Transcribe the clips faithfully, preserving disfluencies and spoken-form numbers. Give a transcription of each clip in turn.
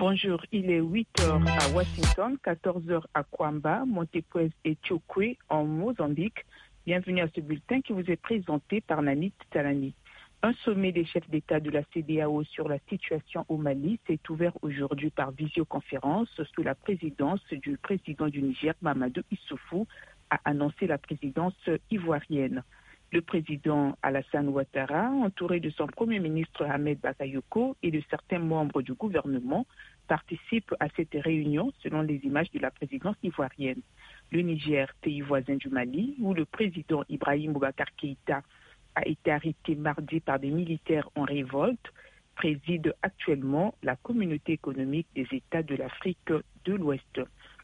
Bonjour, il est huit heures à Washington, quatorze heures à Kwamba, Montepuez et Tchokwe en Mozambique. Bienvenue à ce bulletin qui vous est présenté par Nanit Talani. Un sommet des chefs d'État de la C D A O sur la situation au Mali s'est ouvert aujourd'hui par visioconférence sous la présidence du président du Niger, Mamadou Issoufou, a annoncé la présidence ivoirienne. Le président Alassane Ouattara, entouré de son premier ministre Ahmed Bakayoko et de certains membres du gouvernement, participe à cette réunion selon les images de la présidence ivoirienne. Le Niger, pays voisin du Mali, où le président Ibrahim Boubacar Keïta a été arrêté mardi par des militaires en révolte, préside actuellement la communauté économique des États de l'Afrique de l'Ouest.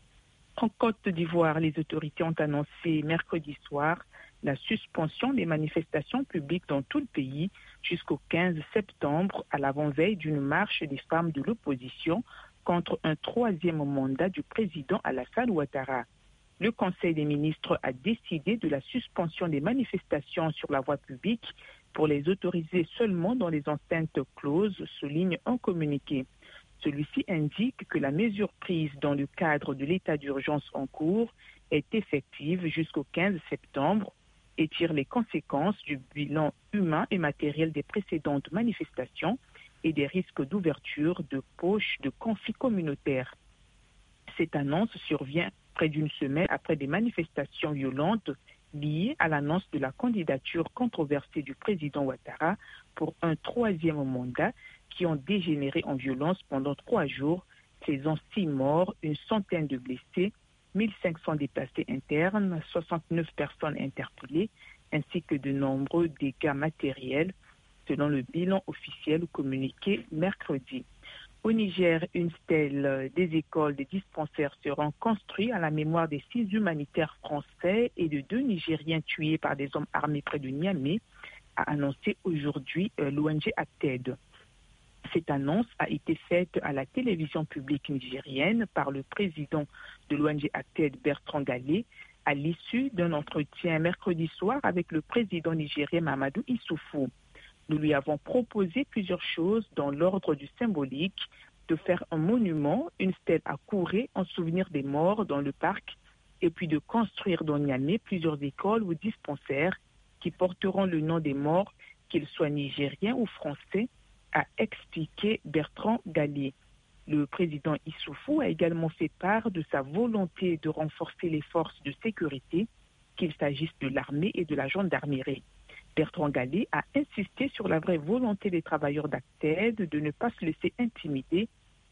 En Côte d'Ivoire, les autorités ont annoncé mercredi soir la suspension des manifestations publiques dans tout le pays jusqu'au quinze septembre à l'avant-veille d'une marche des femmes de l'opposition contre un troisième mandat du président Alassane Ouattara. Le Conseil des ministres a décidé de la suspension des manifestations sur la voie publique pour les autoriser seulement dans les enceintes closes, souligne un communiqué. Celui-ci indique que la mesure prise dans le cadre de l'état d'urgence en cours est effective jusqu'au quinze septembre et tire les conséquences du bilan humain et matériel des précédentes manifestations et des risques d'ouverture de poches de conflits communautaires. Cette annonce survient près d'une semaine après des manifestations violentes liées à l'annonce de la candidature controversée du président Ouattara pour un troisième mandat qui ont dégénéré en violence pendant trois jours, faisant six morts, une centaine de blessés, mille cinq cents déplacés internes, soixante-neuf personnes interpellées, ainsi que de nombreux dégâts matériels, selon le bilan officiel communiqué mercredi. Au Niger, une stèle des écoles, des dispensaires seront construits à la mémoire des six humanitaires français et de deux Nigériens tués par des hommes armés près de Niamey, a annoncé aujourd'hui l'O N G ACTED. Cette annonce a été faite à la télévision publique nigérienne par le président de l'O N G ACTED, Bertrand Gallet, à l'issue d'un entretien mercredi soir avec le président nigérien Mamadou Issoufou. Nous lui avons proposé plusieurs choses dans l'ordre du symbolique, de faire un monument, une stèle à Kouré en souvenir des morts dans le parc, et puis de construire dans Niamey plusieurs écoles ou dispensaires qui porteront le nom des morts, qu'ils soient nigériens ou français, a expliqué Bertrand Gallet. Le président Issoufou a également fait part de sa volonté de renforcer les forces de sécurité, qu'il s'agisse de l'armée et de la gendarmerie. Bertrand Gallet a insisté sur la vraie volonté des travailleurs d'ACTED de ne pas se laisser intimider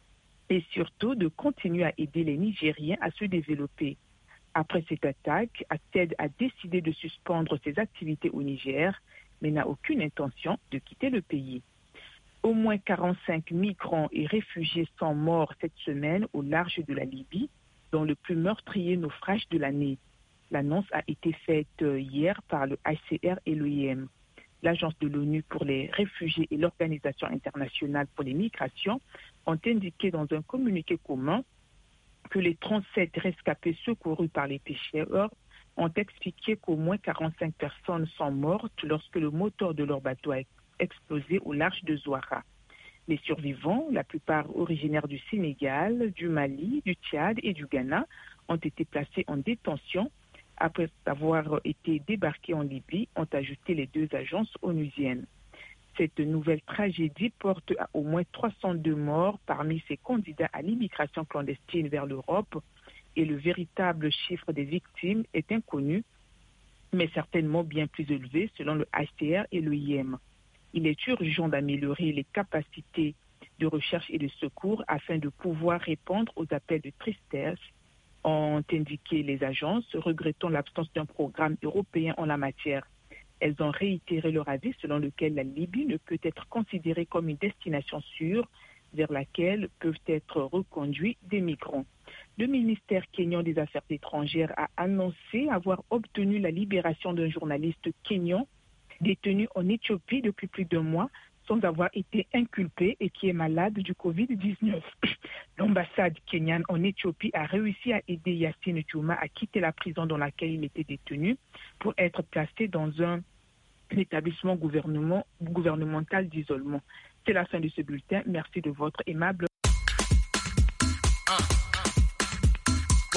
et surtout de continuer à aider les Nigériens à se développer. Après cette attaque, ACTED a décidé de suspendre ses activités au Niger, mais n'a aucune intention de quitter le pays. Au moins quarante-cinq migrants et réfugiés sont morts cette semaine au large de la Libye, dans le plus meurtrier naufrage de l'année. L'annonce a été faite hier par le H C R et l'O I M. L'Agence de l'ONU pour les réfugiés et l'Organisation internationale pour les migrations ont indiqué dans un communiqué commun que les trente-sept rescapés secourus par les pêcheurs ont expliqué qu'au moins quarante-cinq personnes sont mortes lorsque le moteur de leur bateau a explosé au large de Zouara. Les survivants, la plupart originaires du Sénégal, du Mali, du Tchad et du Ghana, ont été placés en détention après avoir été débarqués en Libye, ont ajouté les deux agences onusiennes. Cette nouvelle tragédie porte à au moins trois cent deux morts parmi ces candidats à l'immigration clandestine vers l'Europe et le véritable chiffre des victimes est inconnu, mais certainement bien plus élevé selon le H C R et l'O I M. Il est urgent d'améliorer les capacités de recherche et de secours afin de pouvoir répondre aux appels de tristesse, ont indiqué les agences, regrettant l'absence d'un programme européen en la matière. Elles ont réitéré leur avis selon lequel la Libye ne peut être considérée comme une destination sûre vers laquelle peuvent être reconduits des migrants. Le ministère kényan des Affaires étrangères a annoncé avoir obtenu la libération d'un journaliste kényan détenu en Éthiopie depuis plus d'un mois sans avoir été inculpé et qui est malade du covid dix-neuf. L'ambassade kenyane en Éthiopie a réussi à aider Yassine Touma à quitter la prison dans laquelle il était détenu pour être placé dans un établissement gouvernemental d'isolement. C'est la fin de ce bulletin. Merci de votre aimable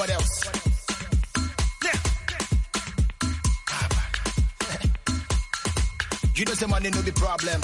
What else? You know, say money no be problem.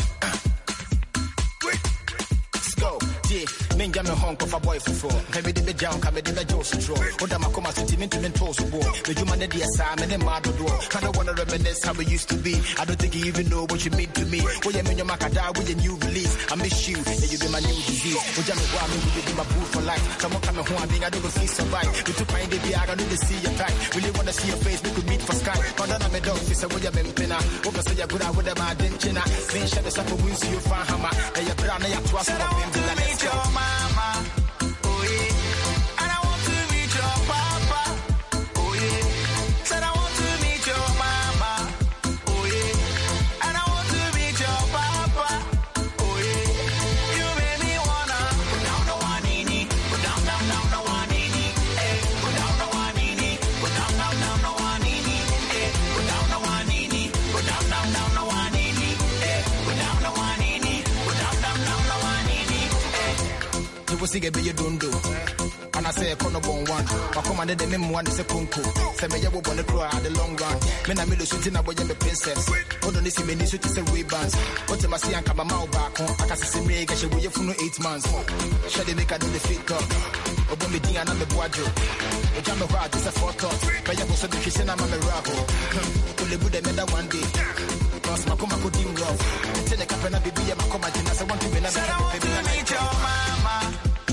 Let's go. Yeah, me and me home for boy for four. Maybe the bed down, come the bed just draw. Oda makoma sentiment me toes war. Me you man the asa, me the mad do. I don't wanna reminisce how we used to be. I don't think you even know what you mean to me. Oh yeah, me your makada with a new release. I miss you, yeah you be my new disease. Oh yeah, me want me you be my boo for life. Come on, come on, I think I don't feel survive. You took my baby, I don't need to see your type. Really wanna see your face, we could meet for Skype. But then I'm a dog, this is what you're pena. Over say you're good at with them, I didn't china. Then shut us up for wins you fan hammer. And you're brown, and you're twice for them. Let's go. Your mama, oh yeah, and I want to meet your papa, oh yeah. Said I want to meet your mama, oh yeah, and I want to meet your papa, oh yeah. You made me wanna go down the wanini, go down down down the wanini, eh? Go down the wanini, go down down down the wanini, eh? Go down the wanini, go down down down the wanini, eh? Go down the wanini, go down down down the wanini. You will see a bit don't do. And I say a corner one one. I commanded the memo one is a kunku. Say me, you will want to cry at the long run. Men are middle shooting up with the princess. Hold on, this is many shooting some bands. What am I saying? Come a mouth back home. I can see me, I should wait for no eight months. Shall they make a do the fit up? Obo me ding and I'm the boajo. The jumbo rat is a photo. But you also be kissing, I'm a miracle. To live with them that one day. Cause my coma could dim rough. Tell the captain, I'll be a macoma. I want to be another baby. I need your mama.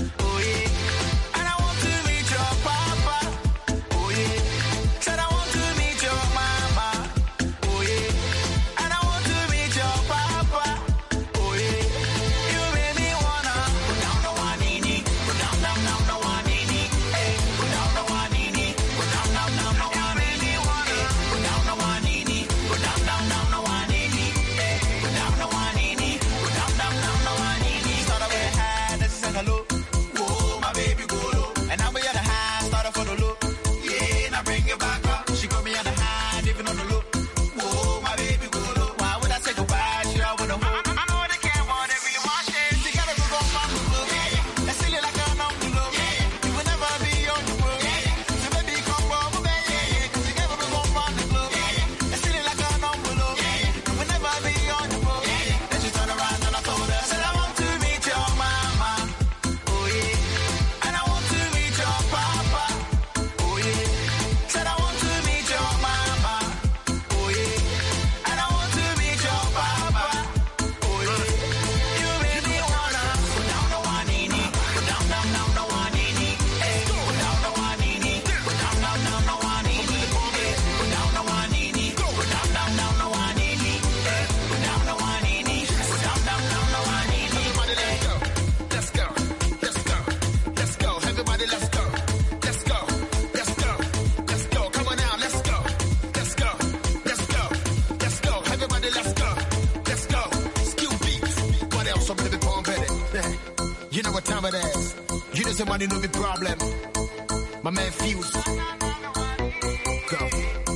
Money no be problem. My man Fuse. Go.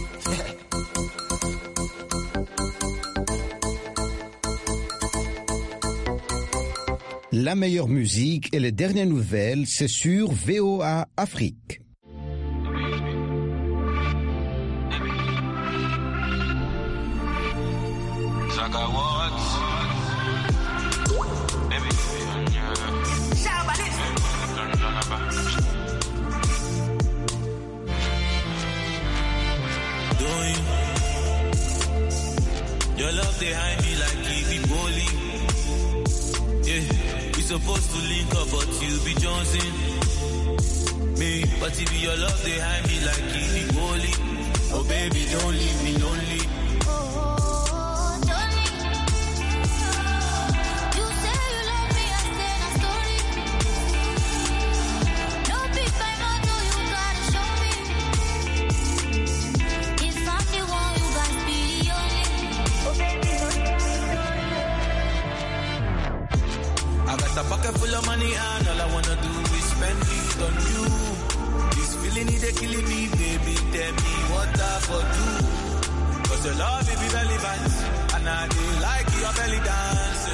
La meilleure musique et les dernières nouvelles, c'est sur V O A Afrique. Your love behind me like it be bowling. Yeah, we supposed to link up, but you be Jonesing. Me, but if your love behind me like it be bowling. Oh baby, don't leave me lonely. A pocket full of money and all I wanna do is spend it on you. This feeling is killing me, baby. Tell me what I for do. Cause your love is relevant and I do like your belly dance.